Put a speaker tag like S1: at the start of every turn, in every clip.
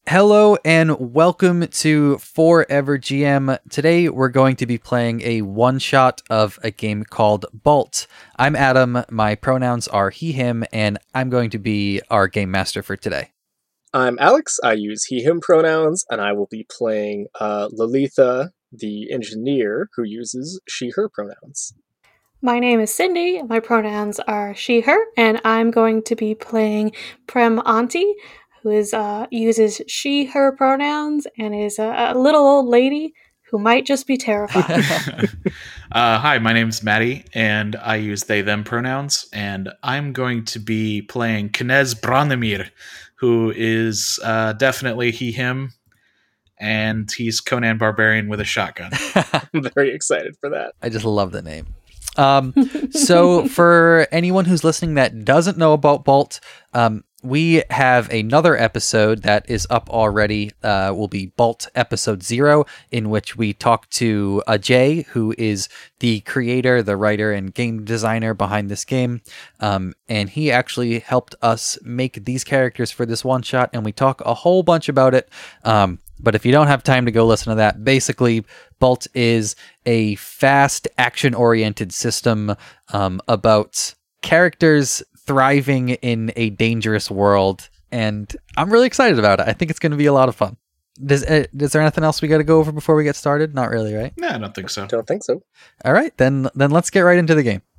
S1: Hello and welcome to Forever GM. Today we're going to be playing a one-shot of a game called Balt. I'm Adam, my pronouns are he, him, and I'm going to be our game master for today.
S2: I'm Alex, I use he, him pronouns, and I will be playing Lalitha, the engineer, who uses she, her pronouns.
S3: My name is Cindy, my pronouns are she, her, and I'm going to be playing Prem Auntie, who uses she, her pronouns, and is a little old lady who might just be terrified.
S4: Hi, my name's Maddie, and I use they, them pronouns, and I'm going to be playing Knez Branimir, who is definitely he, him, and he's Conan Barbarian with a shotgun.
S2: I'm very excited for that.
S1: I just love the name. So for anyone who's listening that doesn't know about Balt, we have another episode that is up already, will be Balt episode 0, in which we talk to Ajay, who is the creator, the writer, and game designer behind this game. And he actually helped us make these characters for this one shot, and we talk a whole bunch about it. But if you don't have time to go listen to that, basically, Balt is a fast, action-oriented system about characters thriving in a dangerous world, and I'm really excited about it. I think it's going to be a lot of fun. Is there anything else we got to go over before we get started? Not really, right?
S4: No, I don't think so.
S2: Don't think so.
S1: All right, then let's get right into the game.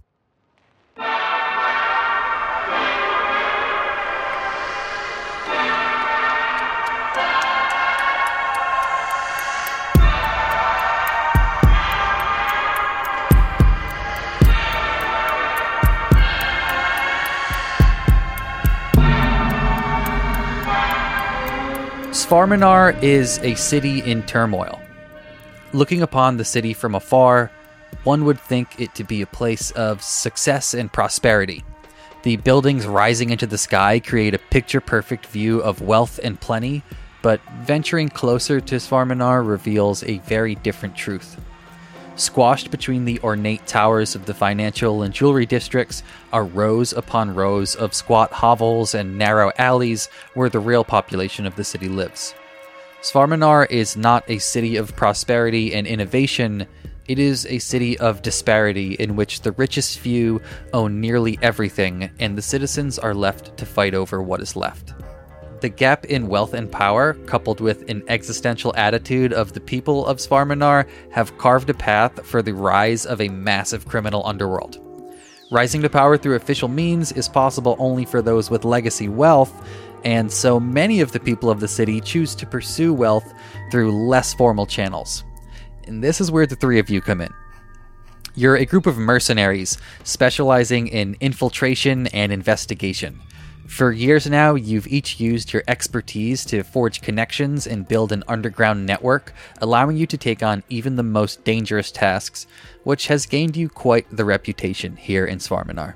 S1: Svarminar is a city in turmoil. Looking upon the city from afar, one would think it to be a place of success and prosperity. The buildings rising into the sky create a picture-perfect view of wealth and plenty, but venturing closer to Svarminar reveals a very different truth. Squashed between the ornate towers of the financial and jewelry districts are rows upon rows of squat hovels and narrow alleys where the real population of the city lives. Svarminar is not a city of prosperity and innovation, it is a city of disparity in which the richest few own nearly everything and the citizens are left to fight over what is left. The gap in wealth and power, coupled with an existential attitude of the people of Svarminar, have carved a path for the rise of a massive criminal underworld. Rising to power through official means is possible only for those with legacy wealth, and so many of the people of the city choose to pursue wealth through less formal channels. And this is where the three of you come in. You're a group of mercenaries specializing in infiltration and investigation. For years now, you've each used your expertise to forge connections and build an underground network, allowing you to take on even the most dangerous tasks, which has gained you quite the reputation here in Svarminar.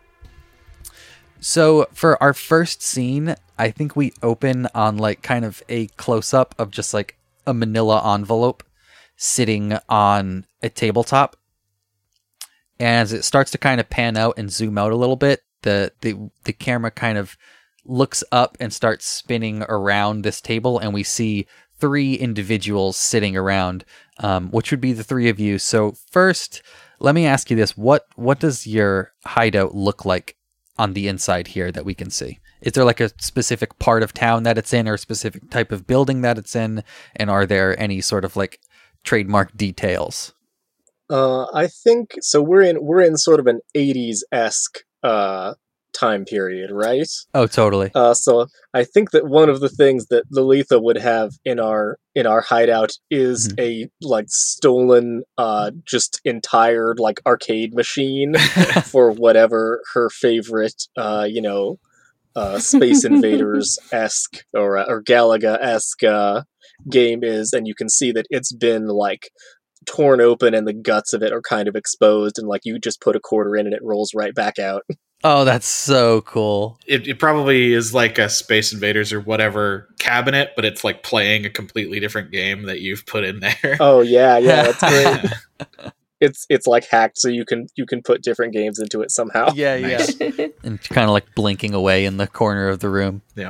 S1: So for our first scene, I think we open on like kind of a close-up of just like a manila envelope sitting on a tabletop. And as it starts to kind of pan out and zoom out a little bit, the camera kind of looks up and starts spinning around this table, and we see three individuals sitting around, which would be the three of you. So first, let me ask you this. What does your hideout look like on the inside here that we can see? Is there like a specific part of town that it's in, or a specific type of building that it's in? And are there any sort of like trademark details?
S2: I think so. We're in sort of an 80s-esque time period, right?
S1: Oh, totally.
S2: So I think that one of the things that Lalitha would have in our hideout is a like stolen just entire like arcade machine for whatever her favorite Space Invaders-esque or Galaga-esque game is, and you can see that it's been like torn open and the guts of it are kind of exposed, and like you just put a quarter in and it rolls right back out.
S1: Oh, that's so cool.
S4: It probably is like a Space Invaders or whatever cabinet, but it's like playing a completely different game that you've put in there.
S2: Oh yeah, that's great. It's like hacked, so you can put different games into it somehow.
S1: Yeah,
S4: Nice.
S1: yeah. And kind of like blinking away in the corner of the room.
S4: Yeah.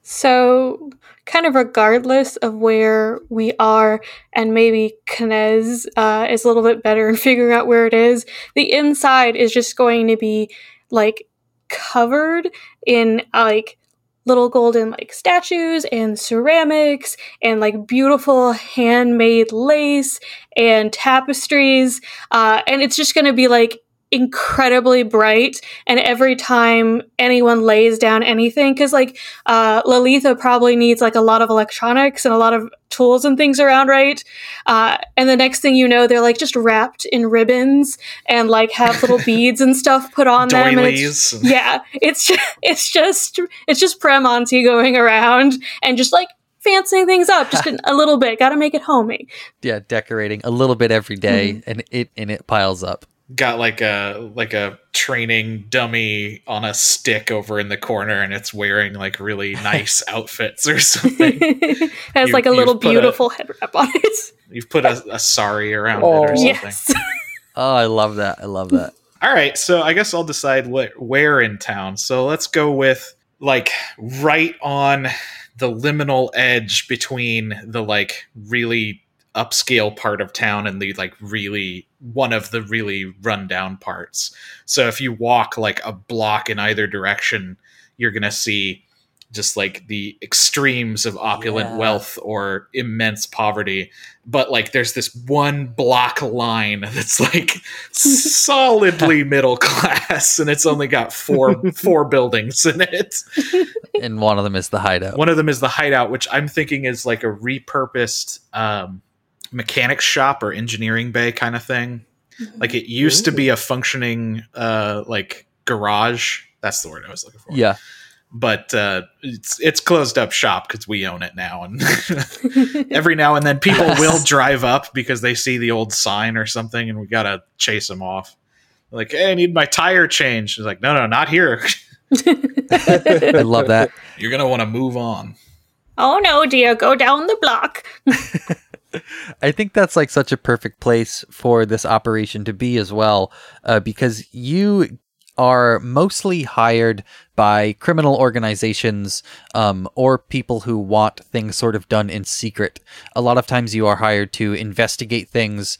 S3: So, kind of regardless of where we are, and maybe Knez is a little bit better in figuring out where it is, the inside is just going to be like covered in like little golden like statues and ceramics and like beautiful handmade lace and tapestries. And it's just going to be like incredibly bright, and every time anyone lays down anything, because like Lalitha probably needs like a lot of electronics and a lot of tools and things around, right? And the next thing you know, they're like just wrapped in ribbons and like have little beads and stuff put on them. And it's just Prem Auntie going around and just like fancying things up just a little bit. Got to make it homey.
S1: Yeah, decorating a little bit every day, and it piles up.
S4: Got like a training dummy on a stick over in the corner, and it's wearing like really nice outfits or something.
S3: Has like a little beautiful head wrap on it.
S4: You've put a sari around it or something.
S3: Yes.
S1: Oh, I love that.
S4: All right, so I guess I'll decide where in town. So let's go with like right on the liminal edge between the like really upscale part of town and the like really one of the really rundown parts. So if you walk like a block in either direction, you're gonna see just like the extremes of opulent wealth or immense poverty. But like there's this one block line that's like solidly middle class, and it's only got four buildings in it.
S1: And one of them is the hideout.
S4: One of them is the hideout, which I'm thinking is like a repurposed mechanics shop or engineering bay kind of thing. Like it used to be a functioning like garage. That's the word I was looking for.
S1: Yeah.
S4: But it's closed up shop because we own it now, and every now and then people will drive up because they see the old sign or something, and we gotta chase them off. Like, hey, I need my tire changed. It's like, no, not here.
S1: I love that.
S4: You're gonna want to move on.
S3: Oh no, dear, go down the block.
S1: I think that's like such a perfect place for this operation to be as well, because you are mostly hired by criminal organizations or people who want things sort of done in secret. A lot of times you are hired to investigate things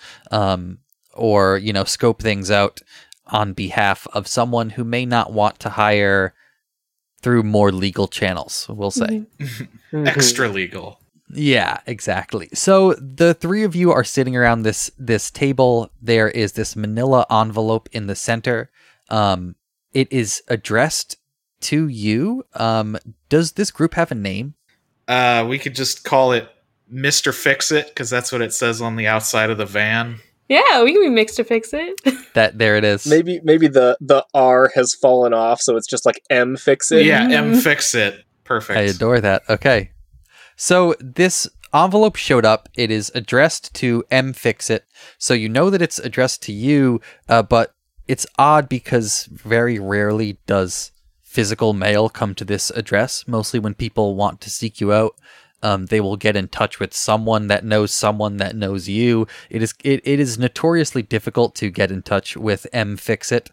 S1: or, scope things out on behalf of someone who may not want to hire through more legal channels, we'll say.
S4: Extra legal.
S1: Yeah, exactly. So the three of you are sitting around this table. There is this manila envelope in the center. It is addressed to you. Does this group have a name?
S4: We could just call it Mr. Fix-It, because that's what it says on the outside of the van.
S3: Yeah, we can be Mixed to Fix It.
S1: There it is.
S2: Maybe the R has fallen off, so it's just like M Fix-It.
S4: Yeah, M Fix-It. Perfect.
S1: I adore that. Okay. So this envelope showed up. It is addressed to M Fix-It. So you know that it's addressed to you, but it's odd because very rarely does physical mail come to this address. Mostly when people want to seek you out, they will get in touch with someone that knows you. It is notoriously difficult to get in touch with M Fix-It,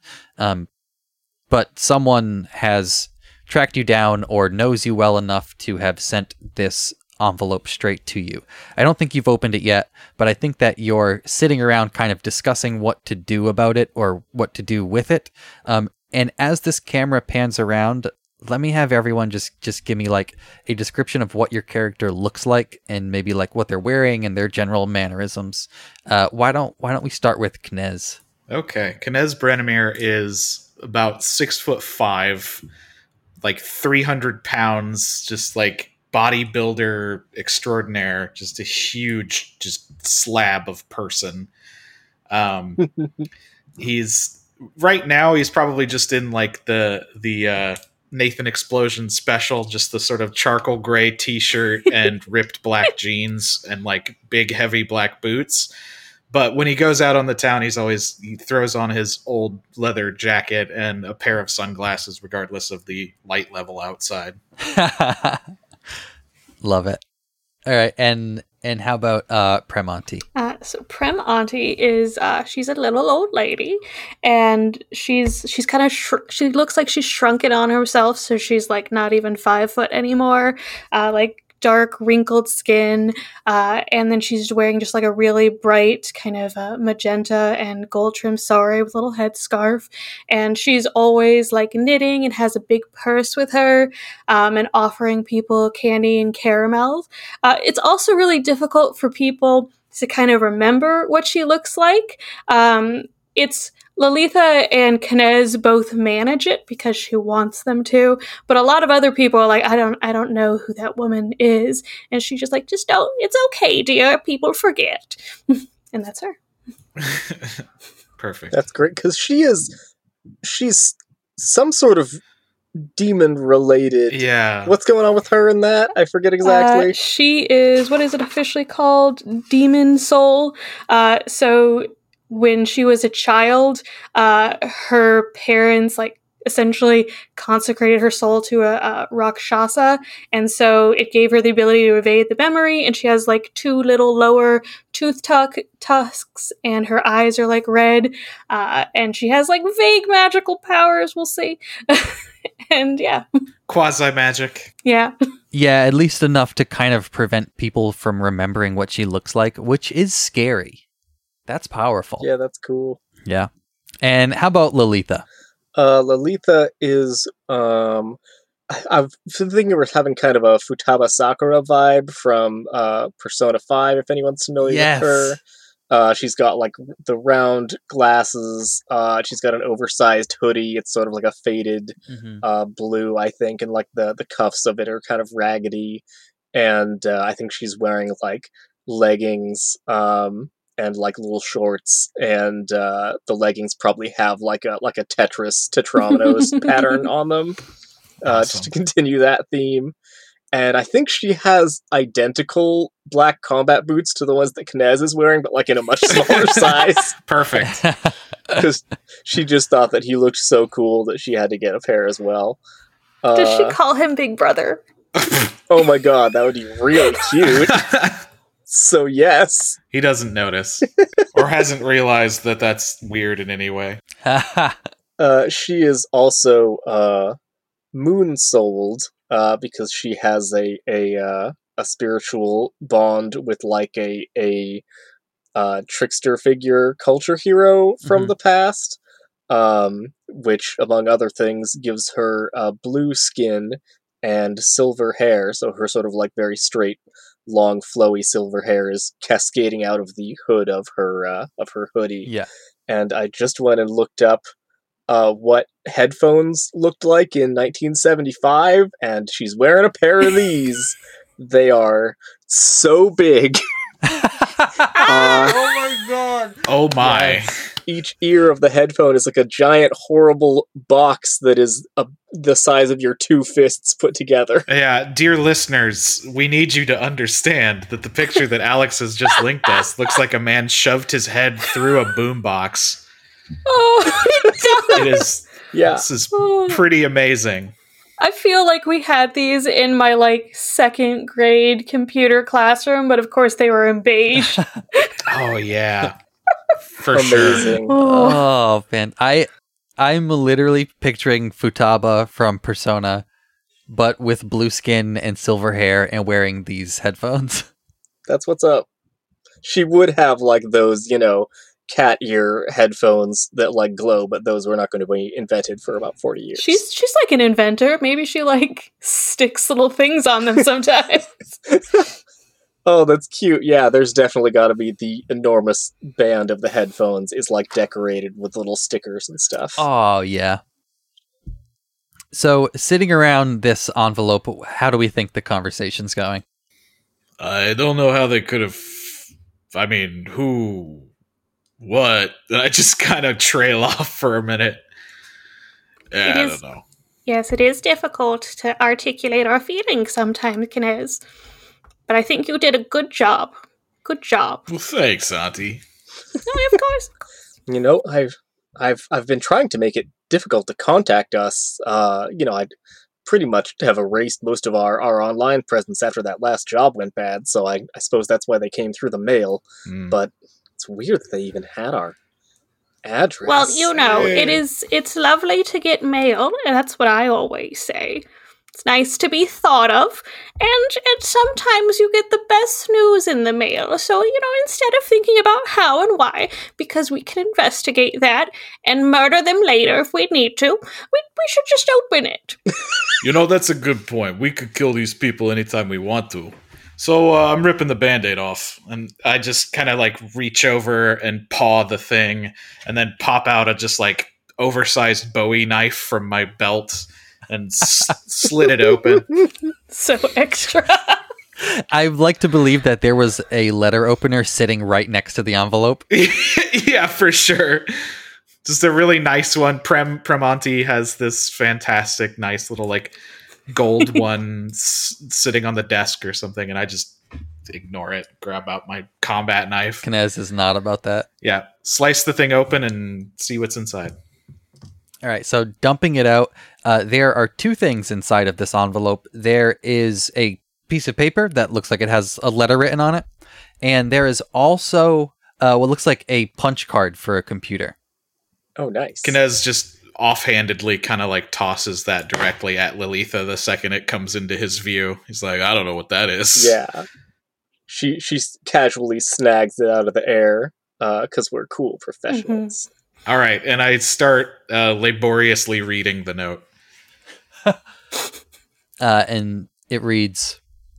S1: but someone has tracked you down or knows you well enough to have sent this envelope straight to you. I don't think you've opened it yet, but I think that you're sitting around kind of discussing what to do about it or what to do with it. And as this camera pans around, let me have everyone just give me like a description of what your character looks like and maybe like what they're wearing and their general mannerisms. Why don't we start with Knez?
S4: Okay. Knez Branimir is about 6'5", like 300 pounds, just like bodybuilder extraordinaire, just a huge just slab of person. He's probably just in like the Nathan Explosion special, just the sort of charcoal gray t-shirt and ripped black jeans and like big heavy black boots. But when he goes out on the town, he throws on his old leather jacket and a pair of sunglasses, regardless of the light level outside.
S1: Love it. All right, and how about Prem Auntie?
S3: So Prem Auntie is she's a little old lady, and she's kind of she looks like she's shrunken on herself, so she's like not even 5 foot anymore. Like dark wrinkled skin, and then she's wearing just like a really bright kind of magenta and gold trim sari with a little headscarf, and she's always like knitting and has a big purse with her, and offering people candy and caramels. It's also really difficult for people to kind of remember what she looks like. It's Lalitha and Knez both manage it because she wants them to, but a lot of other people are like, I don't know who that woman is, and she's just like, just don't. It's okay, dear. People forget, and that's her.
S4: Perfect.
S2: That's great because she's some sort of demon related.
S4: Yeah.
S2: What's going on with her in that? I forget exactly.
S3: She is, what is it officially called? Demon soul. So when she was a child, her parents like essentially consecrated her soul to a Rakshasa, and so it gave her the ability to evade the memory, and she has like 2 little lower tooth tusks, and her eyes are like red, and she has like vague magical powers, we'll see. And yeah.
S4: Quasi magic.
S3: Yeah.
S1: Yeah, at least enough to kind of prevent people from remembering what she looks like, which is scary. That's powerful.
S2: Yeah, that's cool.
S1: Yeah. And how about Lalitha?
S2: Lalitha is, I've been thinking we're having kind of a Futaba Sakura vibe from Persona 5, if anyone's familiar with her. She's got like the round glasses, she's got an oversized hoodie, it's sort of like a faded blue, I think, and like the cuffs of it are kind of raggedy, and I think she's wearing like leggings, and like little shorts, and the leggings probably have like a Tetrominoes pattern on them, just to continue that theme. And I think she has identical black combat boots to the ones that Knez is wearing, but like in a much smaller size.
S4: Perfect.
S2: Because she just thought that he looked so cool that she had to get a pair as well.
S3: Does she call him Big Brother?
S2: Oh my god, that would be really cute. So yes.
S4: He doesn't notice. Or hasn't realized that that's weird in any way.
S2: She is also moon-souled, because she has a spiritual bond with like a trickster figure culture hero from the past, which, among other things, gives her blue skin and silver hair, so her sort of like very straight, long, flowy silver hair is cascading out of the hood of her hoodie.
S1: Yeah.
S2: And I just went and looked up what headphones looked like in 1975, and she's wearing a pair of these. They are so big.
S1: Oh my god.
S4: Oh my.
S2: Yeah. Each ear of the headphone is like a giant, horrible box that is the size of your 2 fists put together.
S4: Yeah, dear listeners, we need you to understand that the picture that Alex has just linked us looks like a man shoved his head through a boombox.
S3: Oh,
S4: It is.
S2: Yeah.
S4: This is pretty amazing.
S3: I feel like we had these in my like 2nd grade computer classroom, but of course they were in beige.
S4: Oh yeah. For
S2: Amazing.
S4: sure.
S1: Oh man, I'm literally picturing Futaba from Persona, but with blue skin and silver hair and wearing these headphones.
S2: That's what's up. She would have like those, cat ear headphones that like glow, but those were not going to be invented for about 40 years.
S3: She's like an inventor. Maybe she like sticks little things on them sometimes.
S2: Oh, that's cute. Yeah, there's definitely got to be the enormous band of the headphones is like decorated with little stickers and stuff.
S1: Oh yeah. So sitting around this envelope, how do we think the conversation's going?
S4: I don't know how they could have. I mean, who, what? I just kind of trail off for a minute. Yeah, I don't know.
S3: Yes, it is difficult to articulate our feelings sometimes, Knez. But I think you did a good job. Good job.
S4: Well, thanks, Auntie.
S3: No, of course.
S2: I've been trying to make it difficult to contact us. pretty much have erased most of our online presence after that last job went bad, so I suppose that's why they came through the mail. But it's weird that they even had our address.
S3: Well, it's lovely to get mail, and that's what I always say. It's nice to be thought of, and sometimes you get the best news in the mail. So, instead of thinking about how and why, because we can investigate that and murder them later if we need to, we should just open it.
S4: That's a good point. We could kill these people anytime we want to. So I'm ripping the Band-Aid off, and I just kind of reach over and paw the thing, and then pop out a just oversized Bowie knife from my belt and slit it open.
S3: So extra.
S1: I'd like to believe that there was a letter opener sitting right next to the envelope.
S4: Yeah, for sure. Just a really nice one. Premonti has this fantastic, nice little gold one sitting on the desk or something, and I just ignore it. Grab out my combat knife.
S1: Knez is not about that.
S4: Yeah, slice the thing open and see what's inside.
S1: All right, so dumping it out, there are two things inside of this envelope. There is a piece of paper that looks like it has a letter written on it, and there is also what looks like a punch card for a computer.
S2: Oh, nice.
S4: Knez just offhandedly kind of tosses that directly at Lilitha the second it comes into his view. He's like, I don't know what that is.
S2: Yeah. She casually snags it out of the air because we're cool professionals.
S3: Mm-hmm.
S4: All right, and I start laboriously reading the note.
S1: And it reads,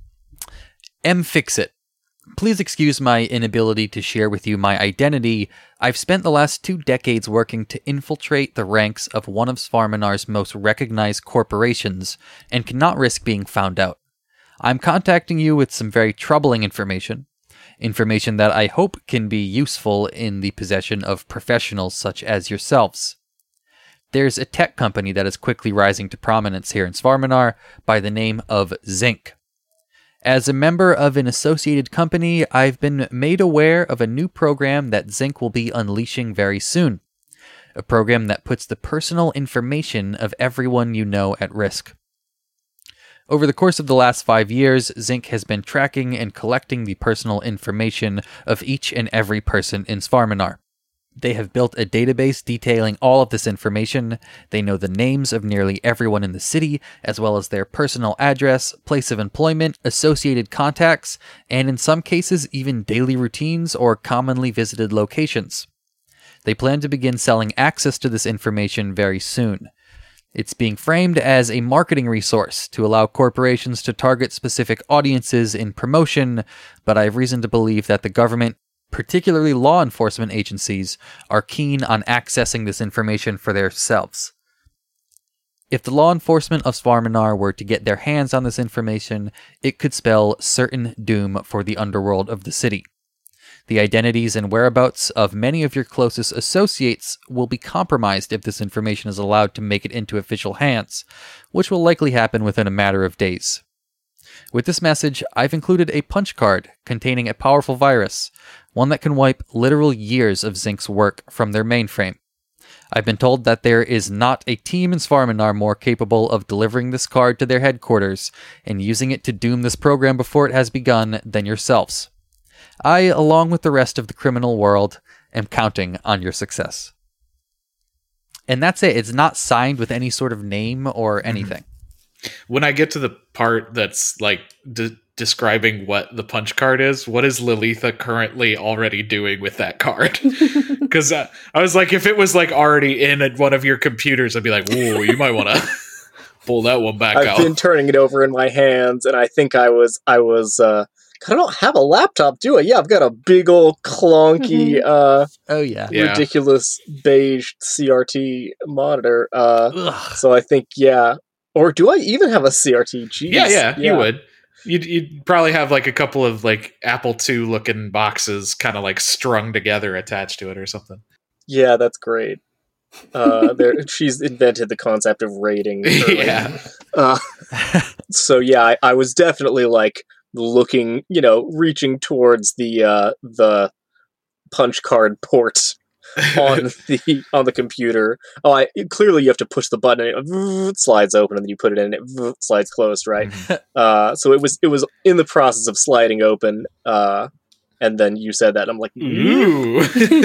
S1: Fix-It. Please excuse my inability to share with you my identity. I've spent the last 2 decades working to infiltrate the ranks of one of Svarminar's most recognized corporations and cannot risk being found out. I'm contacting you with some very troubling information that I hope can be useful in the possession of professionals such as yourselves. There's a tech company that is quickly rising to prominence here in Svarminar by the name of Zinc. As a member of an associated company, I've been made aware of a new program that Zinc will be unleashing very soon. A program that puts the personal information of everyone you know at risk. Over the course of the last 5 years, Zinc has been tracking and collecting the personal information of each and every person in Svarminar. They have built a database detailing all of this information. They know the names of nearly everyone in the city, as well as their personal address, place of employment, associated contacts, and in some cases even daily routines or commonly visited locations. They plan to begin selling access to this information very soon. It's being framed as a marketing resource to allow corporations to target specific audiences in promotion, but I have reason to believe that the government, particularly law enforcement agencies, are keen on accessing this information for themselves. If the law enforcement of Svarminar were to get their hands on this information, it could spell certain doom for the underworld of the city. The identities and whereabouts of many of your closest associates will be compromised if this information is allowed to make it into official hands, which will likely happen within a matter of days. With this message, I've included a punch card containing a powerful virus, one that can wipe literal years of Zinc's work from their mainframe. I've been told that there is not a team in Svarminar more capable of delivering this card to their headquarters and using it to doom this program before it has begun than yourselves. I, along with the rest of the criminal world, am counting on your success. And that's it. It's not signed with any sort of name or anything.
S4: When I get to the part that's describing what the punch card is, what is Lilitha currently already doing with that card? Because I was like, if it was already in one of your computers, I'd be like, whoa, you might want to pull that one back out.
S2: I've been turning it over in my hands, and I think I was I don't have a laptop, do I? Yeah, I've got a big old clunky, ridiculous beige CRT monitor. So I think, yeah. Or do I even have a CRT? Jeez.
S4: Yeah, you would. You'd probably have a couple of Apple II looking boxes kind of strung together attached to it or something.
S2: Yeah, that's great. She's invented the concept of rating.
S4: Yeah.
S2: So yeah, I was definitely looking, reaching towards the punch card port on the computer. Clearly you have to push the button and it slides open, and then you put it in and it slides closed, right? So it was in the process of sliding open, and then you said that, and I'm like,
S4: Ooh.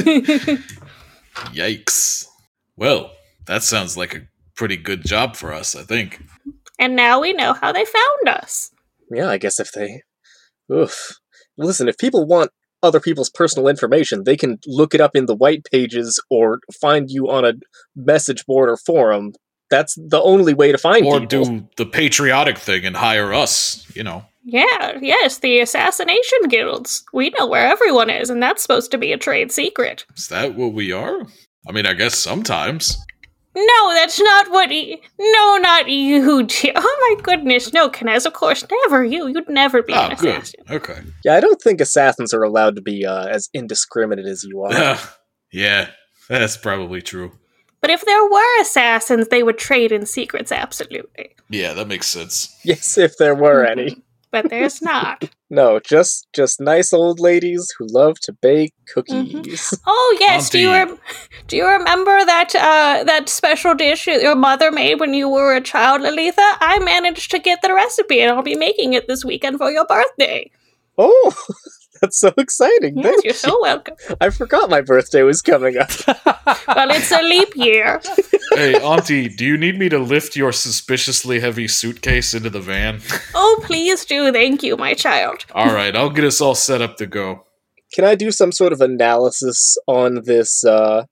S4: Yikes. Well, that sounds like a pretty good job for us, I think.
S3: And now we know how they found us.
S2: yeah, I guess if they... Oof. Listen, if people want other people's personal information, they can look it up in the white pages or find you on a message board or forum. That's the only way to find
S4: Or
S2: people.
S4: do the patriotic thing and hire us,
S3: Yeah, yes, the assassination guilds. We know where everyone is, and that's supposed to be a trade secret.
S4: Is that what we are? I mean, I guess sometimes.
S3: No, that's not what No, not you, Oh my goodness, no, Knez, of course, never you. You'd never be an assassin.
S4: Good. Okay.
S2: Yeah, I don't think assassins are allowed to be as indiscriminate as you are.
S4: Yeah, that's probably true.
S3: But if there were assassins, they would trade in secrets, absolutely.
S4: Yeah, that makes sense.
S2: Yes, if there were any.
S3: But there's not.
S2: No, just nice old ladies who love to bake cookies.
S3: Oh yes,
S4: Auntie.
S3: do you remember that special dish your mother made when you were a child, Lalitha? I managed to get the recipe, and I'll be making it this weekend for your birthday.
S2: Oh, that's so exciting.
S3: Yes,
S2: Thank
S3: you're
S2: you.
S3: so welcome.
S2: I forgot my birthday was coming up.
S3: Well, it's a leap year.
S4: Hey, Auntie, do you need me to lift your suspiciously heavy suitcase into the van?
S3: Oh, please do. Thank you, my child.
S4: All right, I'll get us all set up to go.
S2: Can I do some sort of analysis on this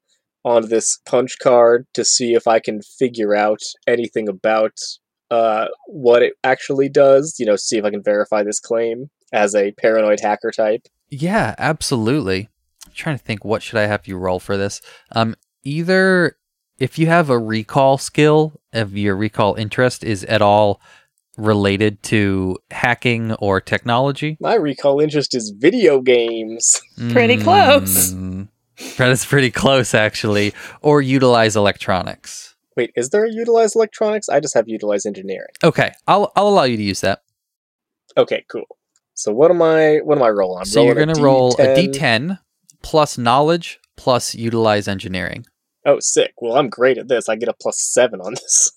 S2: punch card to see if I can figure out anything about what it actually does? See if I can verify this claim as a paranoid hacker type.
S1: Yeah, absolutely. I'm trying to think, what should I have you roll for this? Either if you have a recall skill, if your recall interest is at all related to hacking or technology.
S2: My recall interest is video games.
S3: Pretty close.
S1: That is pretty close, actually. Or utilize electronics.
S2: Wait, is there a utilize electronics? I just have utilize engineering.
S1: Okay, I'll allow you to use that.
S2: Okay, cool. So what am I rolling?
S1: So you're going to roll a D10 plus knowledge plus utilize engineering.
S2: Oh, sick. Well, I'm great at this. I get a +7 on this.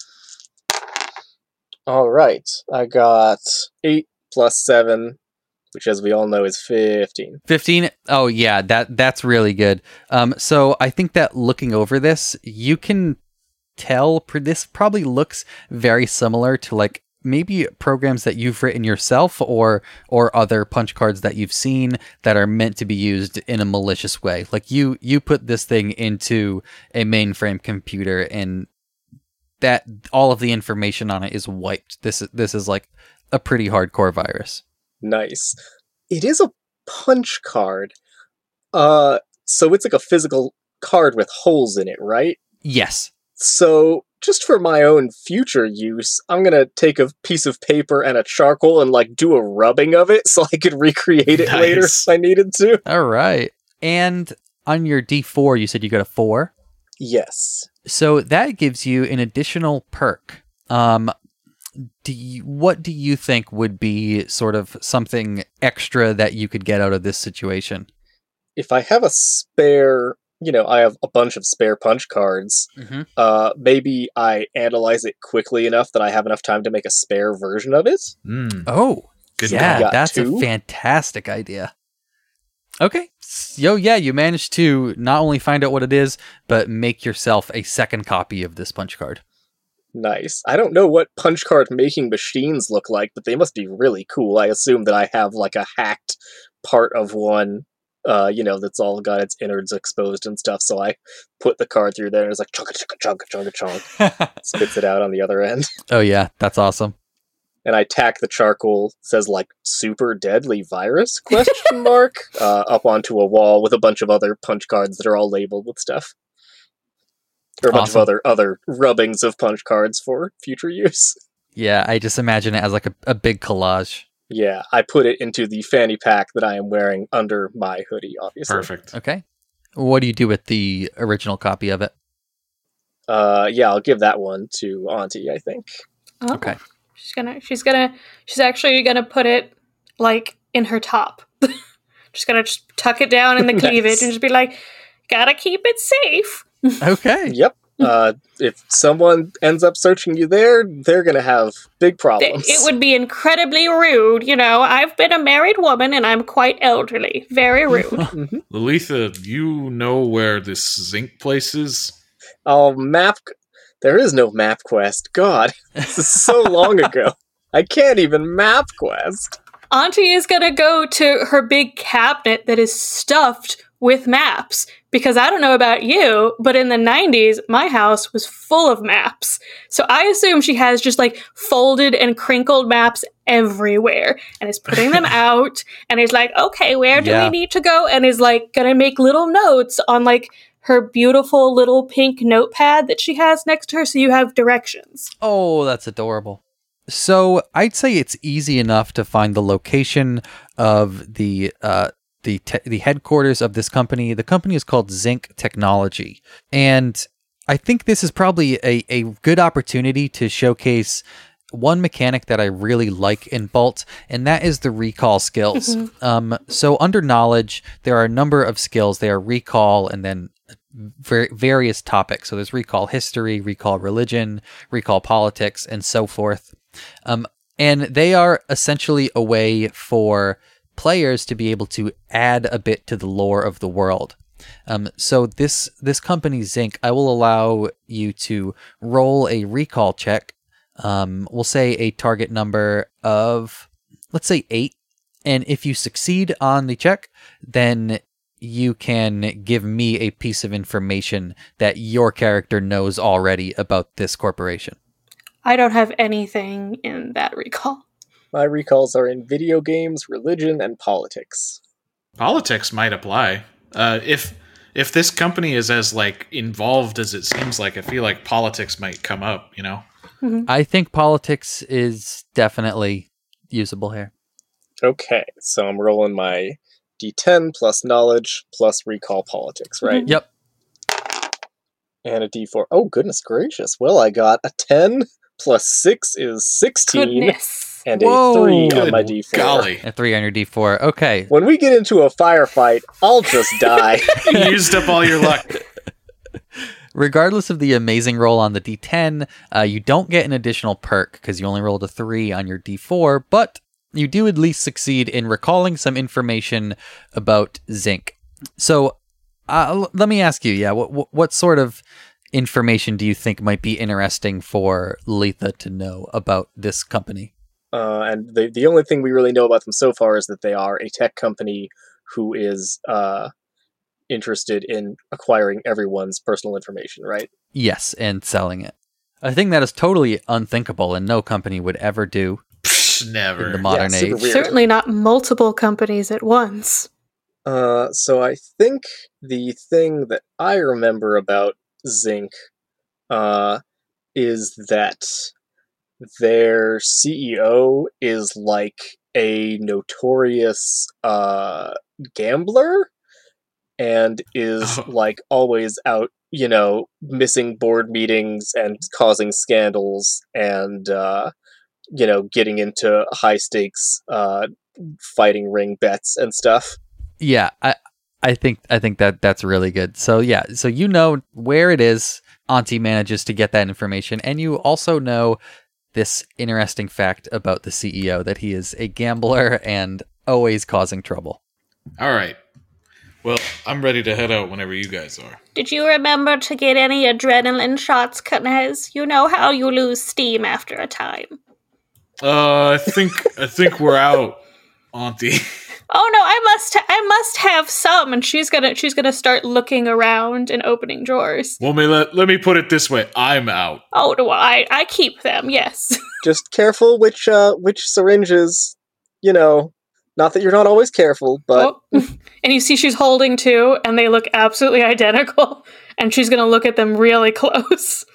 S2: All right. I got 8 plus 7, which, as we all know, is 15.
S1: 15? Oh, yeah, that's really good. So I think that looking over this, you can tell this probably looks very similar to, like, maybe programs that you've written yourself or other punch cards that you've seen that are meant to be used in a malicious way. Like you put this thing into a mainframe computer and that all of the information on it is wiped. This is like a pretty hardcore virus.
S2: Nice. It is a punch card. So it's like a physical card with holes in it, right?
S1: Yes.
S2: So just for my own future use, I'm going to take a piece of paper and a charcoal and like do a rubbing of it so I could recreate it later if I needed to.
S1: All right. And on your D4, you said you got a 4.
S2: Yes.
S1: So that gives you an additional perk. What do you think would be sort of something extra that you could get out of this situation?
S2: If I have a spare, I have a bunch of spare punch cards, maybe I analyze it quickly enough that I have enough time to make a spare version of it.
S1: Oh,
S4: good.
S1: Yeah, that's a fantastic idea. Okay. You managed to not only find out what it is, but make yourself a second copy of this punch card.
S2: Nice. I don't know what punch card making machines look like, but they must be really cool. I assume that I have like a hacked part of one, that's all got its innards exposed and stuff. So I put the card through there and it's like chunk, spits it out on the other end.
S1: Oh yeah, that's awesome.
S2: And I tack the charcoal, says like super deadly virus up onto a wall with a bunch of other punch cards that are all labeled with stuff. Or a bunch of other rubbings of punch cards for future use.
S1: Yeah, I just imagine it as like a big collage.
S2: Yeah, I put it into the fanny pack that I am wearing under my hoodie, obviously.
S4: Perfect.
S1: Okay. What do you do with the original copy of it?
S2: I'll give that one to Auntie, I think.
S3: Oh.
S1: Okay.
S3: She's actually gonna put it like in her top. Just gonna tuck it down in the cleavage and just be like, Gotta keep it safe.
S1: Okay.
S2: Yep. If someone ends up searching you there, they're gonna have big problems.
S3: It would be incredibly rude. I've been a married woman and I'm quite elderly. Very rude.
S2: Mhm.
S4: Lalitha, you know where this zinc place is?
S2: Oh, there is no map quest. God, this is so long ago. I can't even map quest.
S3: Auntie is gonna go to her big cabinet that is stuffed with maps. Because I don't know about you, but in the 90s, my house was full of maps. So I assume she has just like folded and crinkled maps everywhere and is putting them out and is like, okay, where do we need to go? And is like gonna make little notes on like her beautiful little pink notepad that she has next to her so you have directions.
S1: Oh, that's adorable. So I'd say it's easy enough to find the location of the headquarters of this company. The company is called Zinc Technology. And I think this is probably a good opportunity to showcase one mechanic that I really like in Bolt, and that is the recall skills.
S3: Mm-hmm.
S1: So under knowledge, there are a number of skills. They are recall and then various topics. So there's recall history, recall religion, recall politics, and so forth. And they are essentially a way for players to be able to add a bit to the lore of the world. So this company, Zinc, I will allow you to roll a recall check. We'll say a target number of, let's say 8. And if you succeed on the check, then you can give me a piece of information that your character knows already about this corporation.
S3: I don't have anything in that recall.
S2: My recalls are in video games, religion, and politics.
S4: Politics might apply. If this company is as like involved as it seems like, I feel like politics might come up,
S3: Mm-hmm.
S1: I think politics is definitely usable here.
S2: Okay, so I'm rolling my D10 plus knowledge plus recall politics, right?
S3: Mhm.
S1: Yep.
S2: And a D4. Oh, goodness gracious. Well, I got a 10 plus 6 is 16.
S3: Goodness.
S2: And
S1: Whoa.
S2: a 3 on
S4: Good
S2: my D4.
S4: golly.
S1: A 3 on your D4. Okay.
S2: When we get into a firefight, I'll just die.
S4: You used up all your luck.
S1: Regardless of the amazing roll on the D10, you don't get an additional perk because you only rolled a 3 on your D4, but you do at least succeed in recalling some information about Zinc. So let me ask you, what sort of information do you think might be interesting for Letha to know about this company?
S2: And the only thing we really know about them so far is that they are a tech company who is interested in acquiring everyone's personal information, right?
S1: Yes, and selling it. I think that is totally unthinkable and no company would ever do
S4: Never.
S1: in the modern
S2: super
S1: age.
S2: weird.
S3: Certainly not multiple companies at once.
S2: So I think the thing that I remember about Zinc is that their CEO is like a notorious gambler and is like always out, missing board meetings and causing scandals and getting into high stakes fighting ring bets and stuff.
S1: Yeah, I think that's really good. So yeah, so you know where it is. Auntie manages to get that information, and you also know this interesting fact about the CEO that he is a gambler and always causing trouble.
S4: All right. Well, I'm ready to head out whenever you guys are.
S3: Did you remember to get any adrenaline shots, Knez? You know how you lose steam after a time.
S4: I think we're out, Auntie.
S3: Oh no, I must have some. And she's gonna start looking around and opening drawers.
S4: Well, let me put it this way: I'm out.
S3: Oh no, I keep them. Yes.
S2: Just careful which syringes, not that you're not always careful, but
S3: And you see she's holding two, and they look absolutely identical. And she's gonna look at them really close.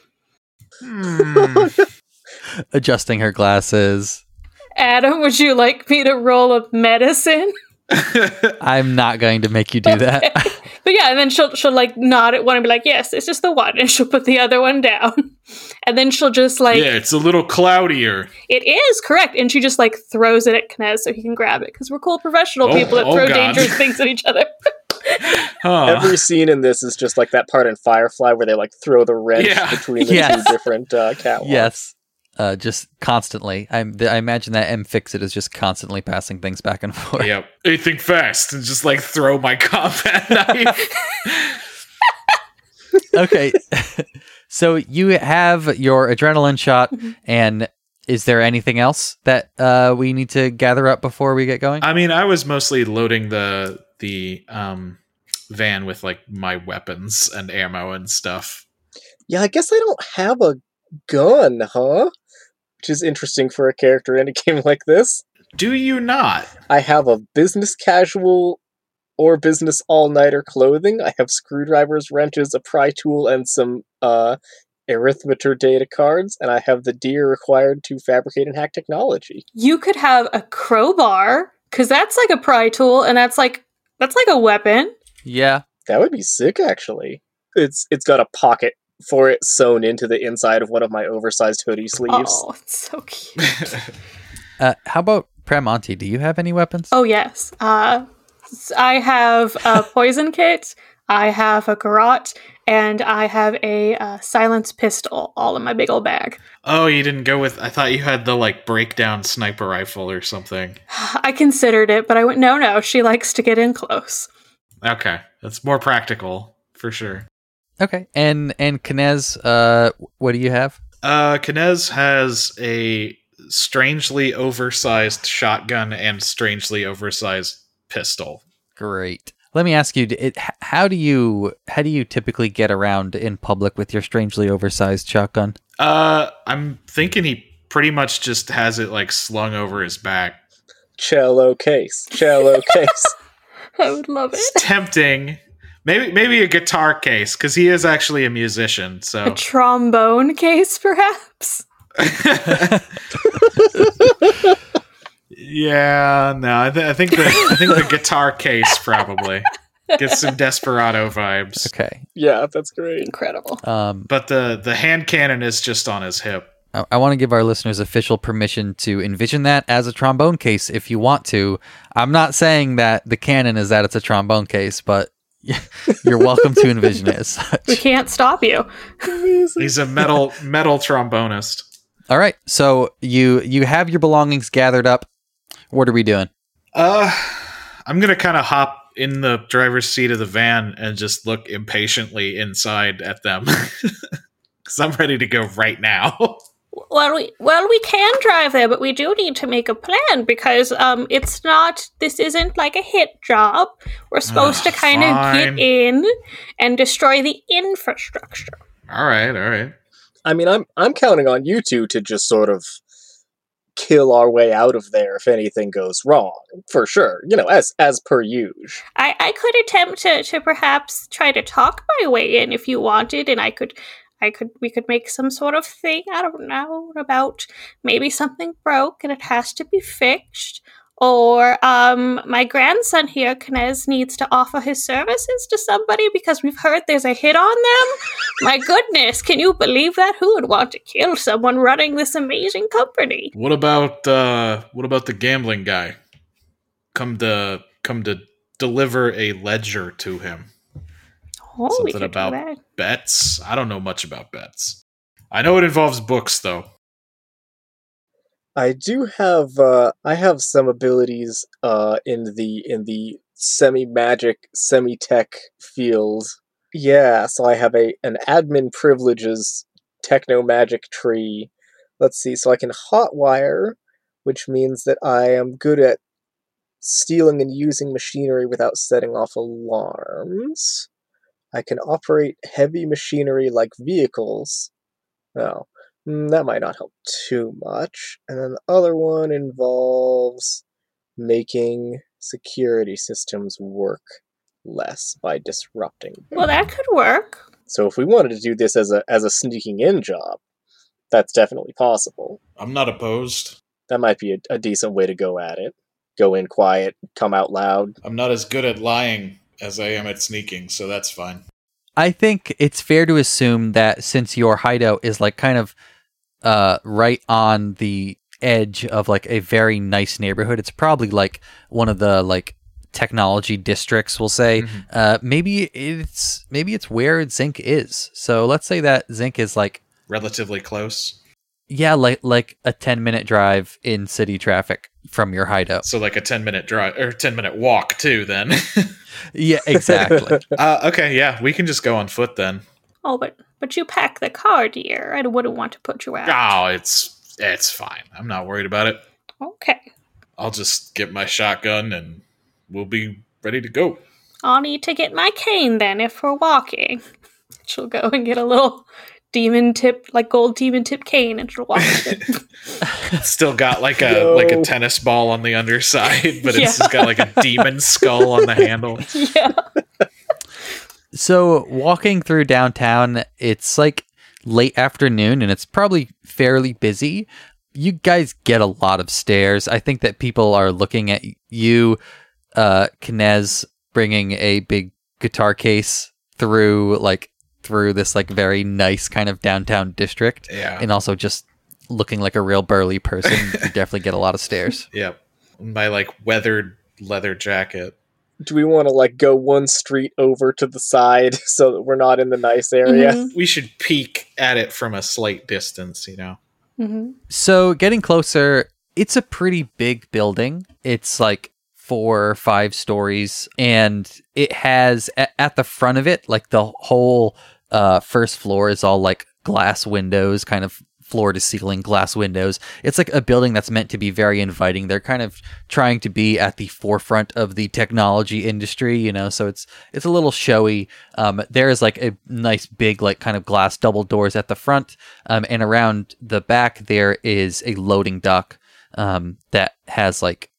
S1: Adjusting her glasses.
S3: Adam, would you like me to roll a medicine?
S1: I'm not going to make you do that.
S3: But yeah, and then she'll like nod at one and be like, yes, it's just the one. And she'll put the other one down. And then she'll just like...
S4: Yeah, it's a little cloudier.
S3: It is, correct. And she just like throws it at Knez so he can grab it. Because we're cool professional people that throw dangerous things at each other.
S2: Every scene in this is just like that part in Firefly where they like throw the wrench between the
S1: Yes.
S2: two different catwalks.
S1: Yes. Just constantly. I imagine that M Fix-It is just constantly passing things back and forth.
S4: Yep. Hey, think fast and just like throw my combat knife.
S1: Okay. So you have your adrenaline shot, and is there anything else that we need to gather up before we get going?
S4: I mean, I was mostly loading the van with like my weapons and ammo and stuff.
S2: Yeah, I guess I don't have a gun, huh? Which is interesting for a character in a game like this.
S4: Do you not?
S2: I have a business casual or business all-nighter clothing. I have screwdrivers, wrenches, a pry tool, and some arithmeter data cards, and I have the gear required to fabricate and hack technology.
S3: You could have a crowbar, because that's like a pry tool, and that's like a weapon.
S1: Yeah.
S2: That would be sick, actually. It's got a pocket for it sewn into the inside of one of my oversized hoodie sleeves.
S3: Oh, it's so cute.
S1: How about Premonti? Do you have any weapons?
S3: Oh, yes. I have a poison kit, I have a garrote, and I have a silence pistol all in my big old bag.
S4: Oh, you didn't go with... I thought you had the, like, breakdown sniper rifle or something.
S3: I considered it, but I went, no, she likes to get in close.
S4: Okay. That's more practical, for sure.
S1: Okay. And Kinez, what do you have?
S4: Kinez has a strangely oversized shotgun and strangely oversized pistol.
S1: Great. Let me ask you, how do you typically get around in public with your strangely oversized shotgun?
S4: I'm thinking he pretty much just has it like slung over his back.
S2: Cello case.
S3: I would love it.
S4: It's tempting. Maybe a guitar case, because he is actually a musician. So
S3: A trombone case, perhaps?
S4: Yeah, no, I think the guitar case probably gets some Desperado vibes.
S1: Okay.
S2: Yeah, that's great.
S3: Incredible.
S4: But the hand cannon is just on his hip.
S1: I want to give our listeners official permission to envision that as a trombone case if you want to. I'm not saying that the canon is that it's a trombone case, but you're welcome to envision it as such.
S3: We can't stop you.
S4: He's a metal trombonist.
S1: All right, so you have your belongings gathered up. What are we doing?
S4: I'm gonna kind of hop in the driver's seat of the van and just look impatiently inside at them because I'm ready to go right now.
S3: Well, we can drive there, but we do need to make a plan because this isn't like a hit job. We're supposed to kind of get in and destroy the infrastructure.
S4: All right.
S2: I mean, I'm counting on you two to just sort of kill our way out of there if anything goes wrong, for sure. You know, as per usual.
S3: I could attempt to perhaps try to talk my way in if you wanted, and we could make some sort of thing, I don't know, about maybe something broke and it has to be fixed. Or my grandson here, Kinez, needs to offer his services to somebody because we've heard there's a hit on them. My goodness, can you believe that? Who would want to kill someone running this amazing company?
S4: What about the gambling guy? Come to deliver a ledger to him.
S3: Oh,
S4: Something about bets. I don't know much about bets. I know it involves books, though.
S2: I do have I have some abilities in the semi-magic, semi-tech field. Yeah, so I have an admin privileges techno-magic tree. Let's see, so I can hotwire, which means that I am good at stealing and using machinery without setting off alarms. I can operate heavy machinery like vehicles. Oh, that might not help too much. And then the other one involves making security systems work less by disrupting them.
S3: Well, that could work.
S2: So if we wanted to do this as a sneaking in job, that's definitely possible.
S4: I'm not opposed.
S2: That might be a decent way to go at it. Go in quiet, come out loud.
S4: I'm not as good at lying as I am at sneaking, so that's fine.
S1: I think it's fair to assume that since your hideout is like kind of right on the edge of like a very nice neighborhood, it's probably like one of the like technology districts, we'll say. Maybe it's where Zinc is. So let's say that Zinc is like
S4: relatively close.
S1: Yeah, like a 10-minute drive in city traffic from your hideout.
S4: So like a 10-minute drive or 10-minute walk too then.
S1: Yeah, exactly.
S4: Okay, yeah, we can just go on foot then.
S3: Oh, but you pack the car, dear. I wouldn't want to put you out.
S4: Oh, it's fine. I'm not worried about it.
S3: Okay.
S4: I'll just get my shotgun and we'll be ready to go.
S3: I'll need to get my cane then if we're walking. She'll go and get a little gold demon tip cane, and she'll walk with it.
S4: Still got like a tennis ball on the underside, but it's just got like a demon skull on the handle.
S3: Yeah.
S1: So walking through downtown, it's like late afternoon and it's probably fairly busy. You guys get a lot of stares. I think that people are looking at you, Kinez, bringing a big guitar case through this like very nice kind of downtown district.
S4: Yeah.
S1: And also just looking like a real burly person. You definitely get a lot of stares.
S4: Yep. My like weathered leather jacket.
S2: Do we want to like go one street over to the side so that we're not in the nice area?
S3: Mm-hmm.
S4: We should peek at it from a slight distance, you know.
S3: Mm-hmm.
S1: So getting closer, it's a pretty big building. It's like 4 or 5 stories, and it has at the front of it, like the whole first floor is all like glass windows, kind of floor to ceiling glass windows. It's like a building that's meant to be very inviting. They're kind of trying to be at the forefront of the technology industry, you know, so it's a little showy. There is like a nice big like kind of glass double doors at the front, and around the back there is a loading dock that has like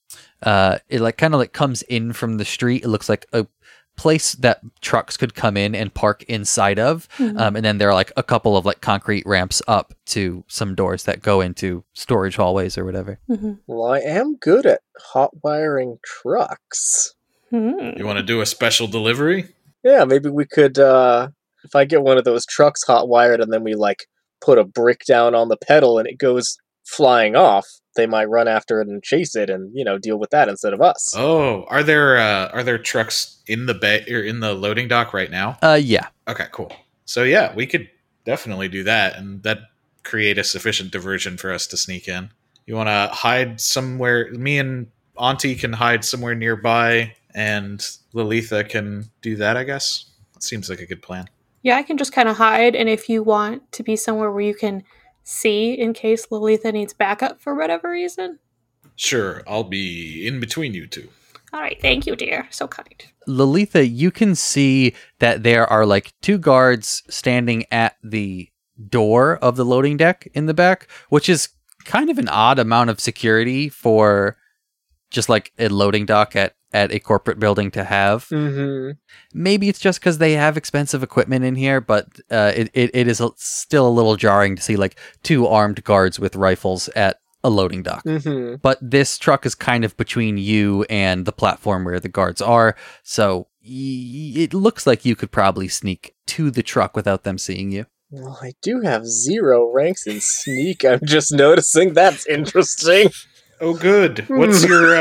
S1: it like kind of like comes in from the street. It looks like a place that trucks could come in and park inside of. And then there are like a couple of like concrete ramps up to some doors that go into storage hallways or whatever.
S3: Mm-hmm.
S2: Well, I am good at hot wiring trucks.
S3: Mm-hmm.
S4: You want to do a special delivery?
S2: Yeah, maybe we could, if I get one of those trucks hot wired and then we like put a brick down on the pedal and it goes flying off, they might run after it and chase it and, you know, deal with that instead of us.
S4: Oh, are there trucks in the bay or in the loading dock right now?
S1: Yeah.
S4: Okay, cool. So yeah, we could definitely do that, and that create a sufficient diversion for us to sneak in. You want to hide somewhere? Me and Auntie can hide somewhere nearby, and Lalitha can do that, I guess. That seems like a good plan.
S3: Yeah, I can just kind of hide, and if you want to be somewhere where you can see in case Lalitha needs backup for whatever reason.
S4: Sure, I'll be in between you two.
S3: All right, thank you, dear. So kind.
S1: Lalitha, you can see that there are like 2 guards standing at the door of the loading deck in the back, which is kind of an odd amount of security for just like a loading dock at a corporate building to have.
S2: Mm-hmm.
S1: Maybe it's just because they have expensive equipment in here, but it is still a little jarring to see like 2 armed guards with rifles at a loading dock.
S2: Mm-hmm.
S1: But this truck is kind of between you and the platform where the guards are, so it looks like you could probably sneak to the truck without them seeing you.
S2: Well, I do have 0 ranks in sneak. I'm just noticing. That's interesting.
S4: Oh, good. What's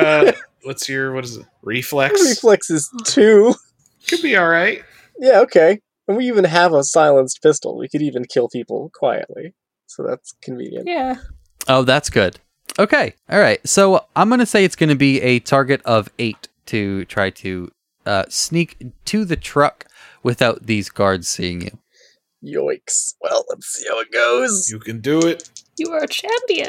S4: your what is it? Reflex?
S2: Reflex is 2.
S4: Could be all right.
S2: Yeah, okay. And we even have a silenced pistol. We could even kill people quietly. So that's convenient.
S3: Yeah.
S1: Oh, that's good. Okay. All right. So I'm going to say it's going to be a target of 8 to try to sneak to the truck without these guards seeing you.
S2: Yoicks. Well, let's see how it goes.
S4: You can do it.
S3: You are a champion.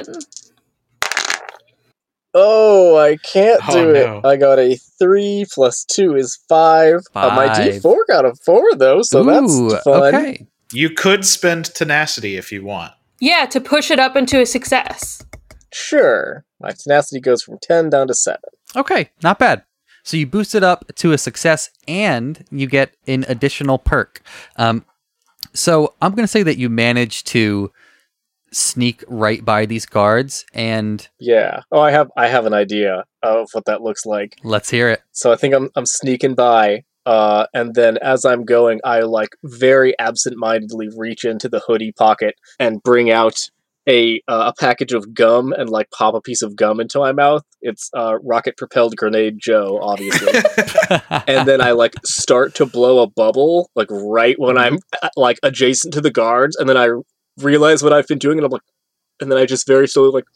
S2: Oh, I can't
S4: Oh,
S2: do
S4: no.
S2: it. I got a 3 plus 2 is 5. My
S1: 5.
S2: D4 got a 4, though, so that's fun.
S1: Okay.
S4: You could spend tenacity if you want.
S3: Yeah, to push it up into a success.
S2: Sure. My tenacity goes from 10 down to 7.
S1: Okay. Not bad. So you boost it up to a success and you get an additional perk. So I'm going to say that you manage to sneak right by these guards, and
S2: Yeah. Oh, I have an idea of what that looks like.
S1: let's hear it.
S2: So I think I'm sneaking by, and then as I'm going, I like very absentmindedly reach into the hoodie pocket and bring out a package of gum and like pop a piece of gum into my mouth. It's rocket propelled grenade Joe, obviously. And then I like start to blow a bubble like right when I'm like adjacent to the guards, and then I realize what I've been doing, and I'm like, and then I just very slowly like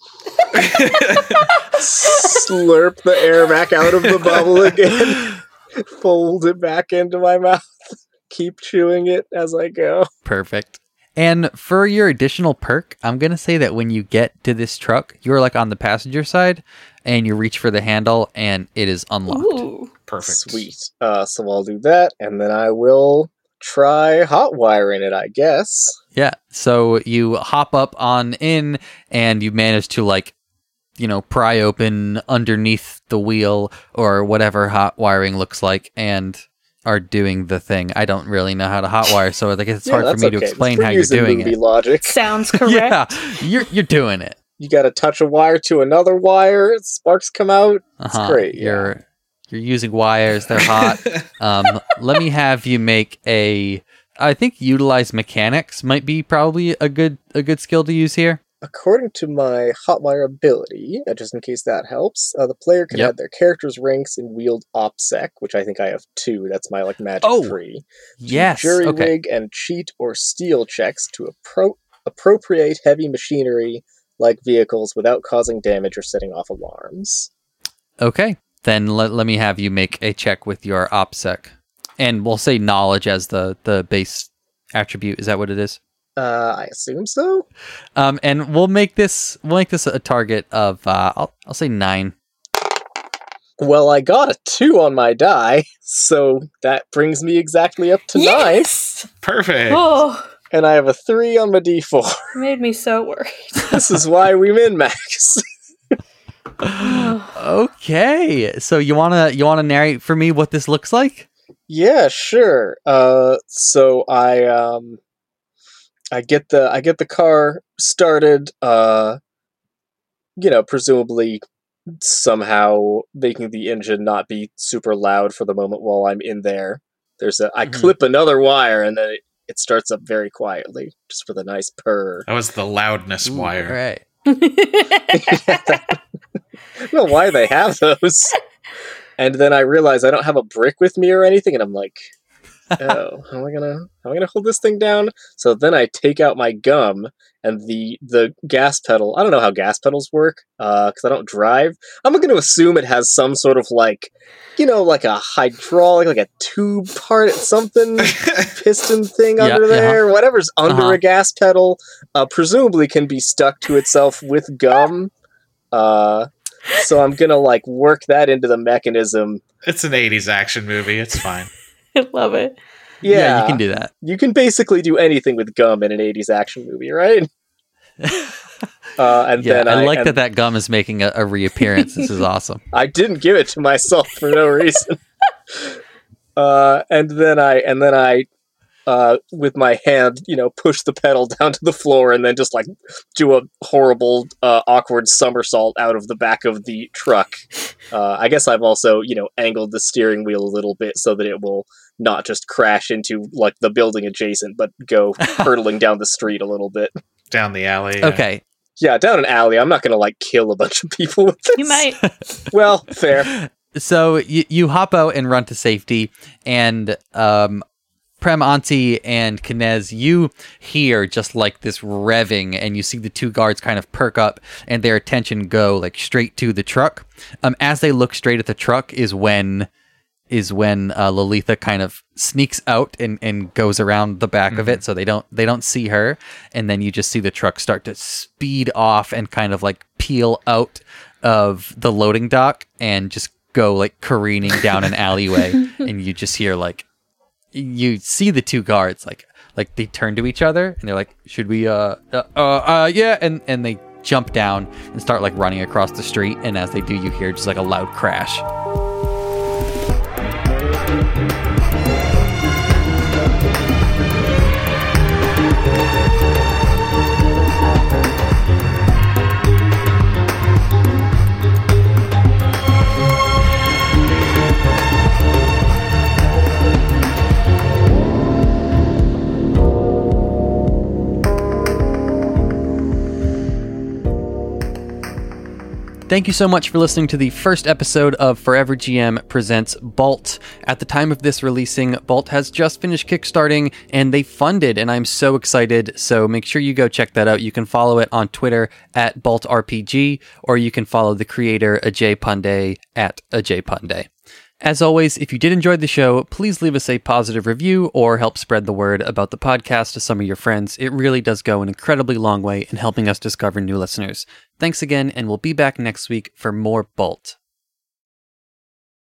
S2: slurp the air back out of the bubble again, fold it back into my mouth, keep chewing it as I go.
S1: Perfect. And for your additional perk, I'm going to say that when you get to this truck, you're like on the passenger side and you reach for the handle and it is unlocked.
S3: Ooh.
S4: Perfect.
S2: Sweet. So I'll do that, and then I will try hot wiring it, I guess.
S1: Yeah. So you hop up on in and you manage to like, you know, pry open underneath the wheel or whatever hot wiring looks like and are doing the thing. I don't really know how to hotwire, so I guess it's hard for me to explain how you're doing it.
S2: Logic.
S3: Sounds correct.
S1: Yeah, you're doing it.
S2: You got to touch a wire to another wire. Sparks come out. It's great.
S1: You're using wires. They're hot. Let me have you make a. I think utilize mechanics might be probably a good skill to use here.
S2: According to my hotwire ability, just in case that helps, the player can add their character's ranks and wield OPSEC, which I think I have 2. That's my like magic tree.
S1: Yes.
S2: Jury-rig and cheat or steal checks to appropriate heavy machinery like vehicles without causing damage or setting off alarms.
S1: Okay. Then let me have you make a check with your OPSEC. And we'll say knowledge as the base attribute. Is that what it is?
S2: I assume so.
S1: And we'll make this a target of I'll say 9.
S2: Well, I got a 2 on my die, so that brings me exactly up to 9.
S4: Perfect.
S3: Oh,
S2: And I have a 3 on my d4.
S3: made me so worried.
S2: This is why we min-max.
S1: Okay. So you wanna narrate for me what this looks like?
S2: Yeah, sure. So I get the car started, presumably somehow making the engine not be super loud for the moment while I'm in there. I clip another wire and then it starts up very quietly, just with a nice purr.
S4: That was the loudness wire.
S1: Right.
S2: I don't know why they have those. And then I realize I don't have a brick with me or anything, and I'm like, oh, how am I gonna hold this thing down? So then I take out my gum and the gas pedal. I don't know how gas pedals work, because I don't drive. I'm gonna assume it has some sort of like a hydraulic, like a tube part, something piston thing under there. Whatever's under a gas pedal, presumably can be stuck to itself with gum. So I'm gonna like work that into the mechanism.
S4: It's an 80s action movie. It's fine.
S3: I love it.
S1: Yeah, you can do that.
S2: You can basically do anything with gum in an 80s action movie, right? Then
S1: I like that gum is making a reappearance. This is awesome.
S2: I didn't give it to myself for no reason. And then I with my hand, push the pedal down to the floor and then just like do a horrible, awkward somersault out of the back of the truck. I guess I've also, angled the steering wheel a little bit so that it will not just crash into like the building adjacent, but go hurtling down the street a little bit.
S4: Down the alley.
S1: Okay.
S2: Yeah, down an alley. I'm not going to like kill a bunch of people with this.
S3: You might.
S2: Well, fair.
S1: So you hop out and run to safety, and Prem, Auntie, and Knez, you hear just like this revving, and you see the 2 guards kind of perk up, and their attention go like straight to the truck. As they look straight at the truck is when Lalitha kind of sneaks out and goes around the back of it, so they don't see her, and then you just see the truck start to speed off and kind of like peel out of the loading dock and just go like careening down an alleyway, and you just hear like. You see the 2 guards like they turn to each other and they're like, should we yeah, and they jump down and start like running across the street, and as they do you hear just like a loud crash. Thank you so much for listening to the first episode of Forever GM Presents Balt. At the time of this releasing, Balt has just finished kickstarting, and they funded, and I'm so excited, so make sure you go check that out. You can follow it on Twitter at BaltRPG, or you can follow the creator, Ajay Pandey, at Ajay Pandey. As always, if you did enjoy the show, please leave us a positive review or help spread the word about the podcast to some of your friends. It really does go an incredibly long way in helping us discover new listeners. Thanks again, and we'll be back next week for more Balt.